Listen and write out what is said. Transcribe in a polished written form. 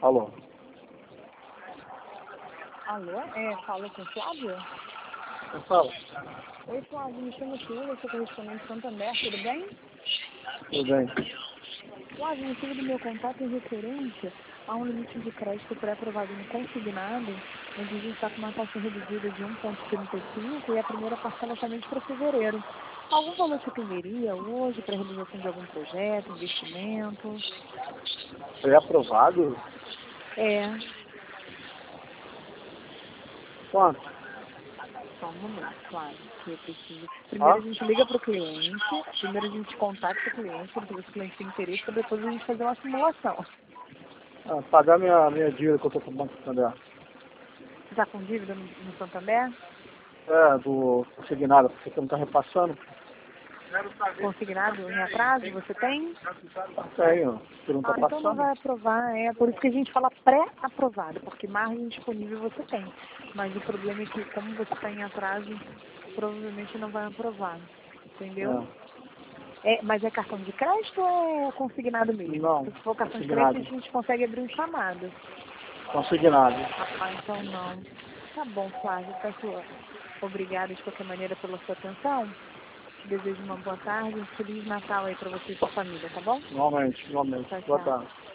Alô? Alô? Fala com o Flávio? Fala. Oi, Flávio, me chamo Sheila, sou correspondente Santander, tudo bem? Tudo bem? Flávio, o motivo do meu contato é referente a um limite de crédito pré-aprovado no consignado, onde a gente está com uma taxa reduzida de 1,35 e a primeira parcela somente para fevereiro. Algum valor você atenderia hoje para a realização de algum projeto, investimento? Foi aprovado? É, Quanto? só um momento, Flávio, que eu preciso. Hã? Primeiro a gente liga para o cliente, primeiro a gente contacta o cliente, para ver se o cliente tem interesse, para depois a gente fazer uma simulação. Pagar minha dívida que eu tô com o Banco Santander. Você está com dívida no Santander? Do consignado, porque você não tá repassando? Consignado em atraso, você tem? Tenho, você não tá Então não passando. vai aprovar, por isso que a gente fala pré-aprovado, porque margem disponível você tem. Mas o problema é que como você está em atraso, provavelmente não vai aprovar, entendeu? Mas é cartão de crédito ou é consignado mesmo? Não, Se for cartão de consignado. crédito, a gente consegue abrir um chamado. Consignado. Então não. Tá bom, Flávio, peço obrigada de qualquer maneira pela sua atenção. Te desejo uma boa tarde, um Feliz Natal aí pra você e sua família, tá bom? Igualmente. Tchau, Boa tchau. tarde.